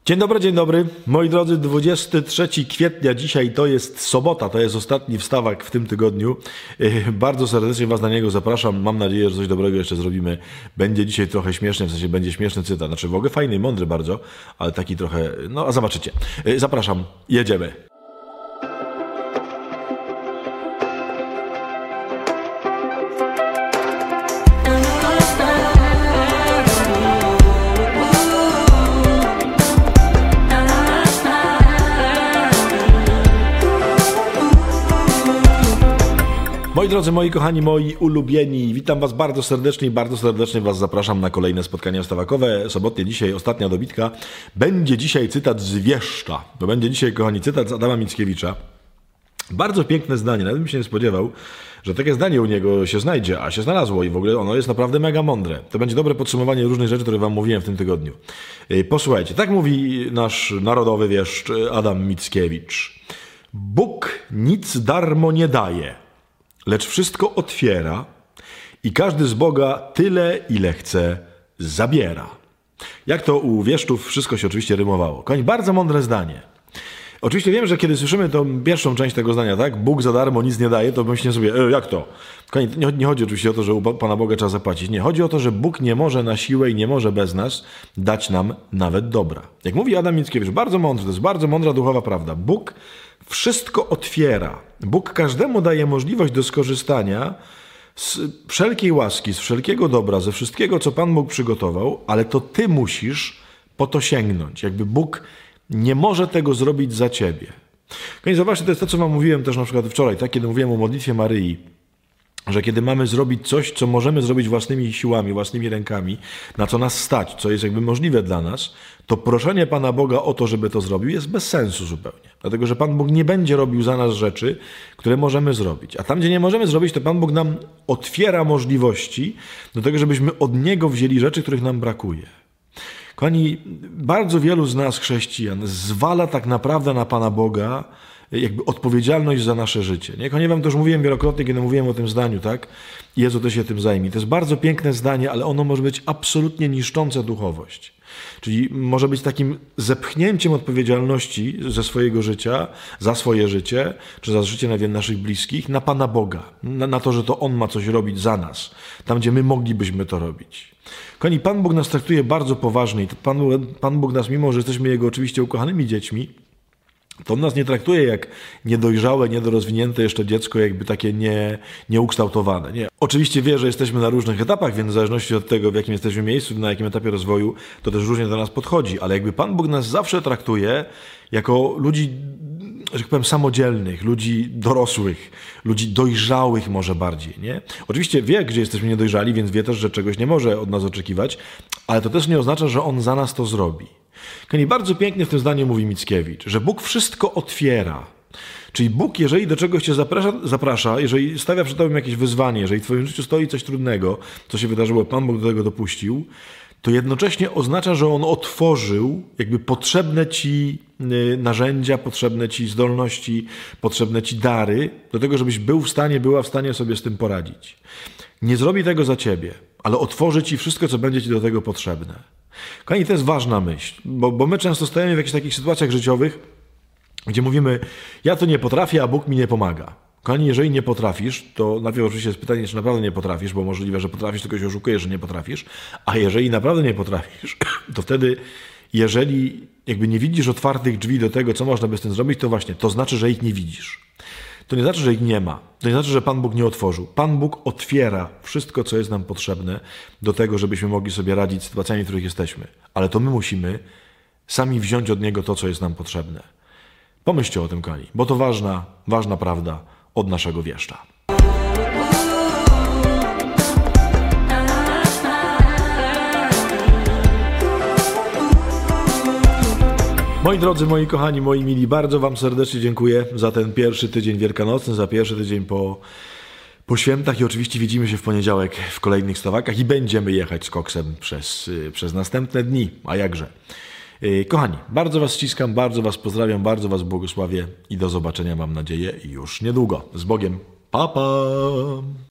Dzień dobry, moi drodzy, 23 kwietnia, dzisiaj to jest sobota, to jest ostatni wstawak w tym tygodniu. Bardzo serdecznie Was na niego zapraszam, mam nadzieję, że coś dobrego jeszcze zrobimy. Będzie dzisiaj trochę śmieszny, w sensie będzie śmieszny cytat, znaczy w ogóle fajny i mądry bardzo, ale taki trochę, no a zobaczycie. Zapraszam, jedziemy. Moi drodzy, moi kochani, moi ulubieni, witam Was bardzo serdecznie Was zapraszam na kolejne spotkania wstawakowe. Sobotnie dzisiaj ostatnia dobitka. Będzie dzisiaj cytat z Wieszcza. To będzie dzisiaj, kochani, cytat z Adama Mickiewicza. Bardzo piękne zdanie, nawet bym się nie spodziewał, że takie zdanie u niego się znajdzie, a się znalazło i w ogóle ono jest naprawdę mega mądre. To będzie dobre podsumowanie różnych rzeczy, które Wam mówiłem w tym tygodniu. Posłuchajcie, tak mówi nasz narodowy wieszcz Adam Mickiewicz. Bóg nic darmo nie daje, lecz wszystko otwiera i każdy z Boga tyle, ile chce, zabiera. Jak to u wieszczów wszystko się oczywiście rymowało. Koń, bardzo mądre zdanie. Oczywiście wiem, że kiedy słyszymy tą pierwszą część tego zdania, tak? Bóg za darmo nic nie daje, to myślimy sobie, jak to? Koń, nie chodzi oczywiście o to, że u Pana Boga trzeba zapłacić. Nie, chodzi o to, że Bóg nie może na siłę i nie może bez nas dać nam nawet dobra. Jak mówi Adam Mickiewicz, bardzo mądry, to jest bardzo mądra duchowa prawda. Bóg wszystko otwiera. Bóg każdemu daje możliwość do skorzystania z wszelkiej łaski, z wszelkiego dobra, ze wszystkiego, co Pan Bóg przygotował, ale to Ty musisz po to sięgnąć. Jakby Bóg nie może tego zrobić za Ciebie. No i zobaczcie, to jest to, co Wam mówiłem też na przykład wczoraj, tak? Kiedy mówiłem o modlitwie Maryi, że kiedy mamy zrobić coś, co możemy zrobić własnymi siłami, własnymi rękami, na co nas stać, co jest jakby możliwe dla nas, to proszenie Pana Boga o to, żeby to zrobił, jest bez sensu zupełnie. Dlatego, że Pan Bóg nie będzie robił za nas rzeczy, które możemy zrobić. A tam, gdzie nie możemy zrobić, to Pan Bóg nam otwiera możliwości do tego, żebyśmy od Niego wzięli rzeczy, których nam brakuje. Kochani, bardzo wielu z nas, chrześcijan, zwala tak naprawdę na Pana Boga jakby odpowiedzialność za nasze życie. Nie? Kochani, Wam to już mówiłem wielokrotnie, kiedy mówiłem o tym zdaniu, tak? Jezu, to się tym zajmie. To jest bardzo piękne zdanie, ale ono może być absolutnie niszczące duchowość. Czyli może być takim zepchnięciem odpowiedzialności ze swojego życia, za swoje życie, czy za życie naszych bliskich, na Pana Boga. Na to, że to On ma coś robić za nas. Tam, gdzie my moglibyśmy to robić. Kochani, Pan Bóg nas traktuje bardzo poważnie i Pan Bóg nas, mimo że jesteśmy Jego oczywiście ukochanymi dziećmi, to On nas nie traktuje jak niedojrzałe, niedorozwinięte jeszcze dziecko, jakby takie nieukształtowane. Nie. Oczywiście wie, że jesteśmy na różnych etapach, więc w zależności od tego, w jakim jesteśmy miejscu, na jakim etapie rozwoju, to też różnie do nas podchodzi. Ale jakby Pan Bóg nas zawsze traktuje jako ludzi, że tak powiem, samodzielnych, ludzi dorosłych, ludzi dojrzałych może bardziej. Nie? Oczywiście wie, gdzie jesteśmy niedojrzali, więc wie też, że czegoś nie może od nas oczekiwać, ale to też nie oznacza, że On za nas to zrobi. I bardzo pięknie w tym zdaniu mówi Mickiewicz, że Bóg wszystko otwiera. Czyli Bóg, jeżeli do czegoś Cię zaprasza, jeżeli stawia przed Tobą jakieś wyzwanie, jeżeli w Twoim życiu stoi coś trudnego, co się wydarzyło, Pan Bóg do tego dopuścił, to jednocześnie oznacza, że On otworzył jakby potrzebne Ci narzędzia, potrzebne Ci zdolności, potrzebne Ci dary do tego, żebyś była w stanie sobie z tym poradzić. Nie zrobi tego za Ciebie, ale otworzy Ci wszystko, co będzie Ci do tego potrzebne. Kochani, to jest ważna myśl, bo my często stajemy w jakichś takich sytuacjach życiowych, gdzie mówimy, ja to nie potrafię, a Bóg mi nie pomaga. Kochani, jeżeli nie potrafisz, to najpierw oczywiście jest pytanie, czy naprawdę nie potrafisz, bo możliwe, że potrafisz, tylko się oszukujesz, że nie potrafisz, a jeżeli naprawdę nie potrafisz, to wtedy, jeżeli jakby nie widzisz otwartych drzwi do tego, co można by z tym zrobić, to właśnie, to znaczy, że ich nie widzisz. To nie znaczy, że ich nie ma. To nie znaczy, że Pan Bóg nie otworzył. Pan Bóg otwiera wszystko, co jest nam potrzebne do tego, żebyśmy mogli sobie radzić z sytuacjami, w których jesteśmy. Ale to my musimy sami wziąć od Niego to, co jest nam potrzebne. Pomyślcie o tym, kochani, bo to ważna prawda od naszego wieszcza. Moi drodzy, moi kochani, moi mili, bardzo Wam serdecznie dziękuję za ten pierwszy tydzień wielkanocny, za pierwszy tydzień po świętach i oczywiście widzimy się w poniedziałek w kolejnych stawakach i będziemy jechać z koksem przez następne dni, a jakże. Kochani, bardzo Was ściskam, bardzo Was pozdrawiam, bardzo Was błogosławię i do zobaczenia, mam nadzieję, już niedługo. Z Bogiem. Pa, pa!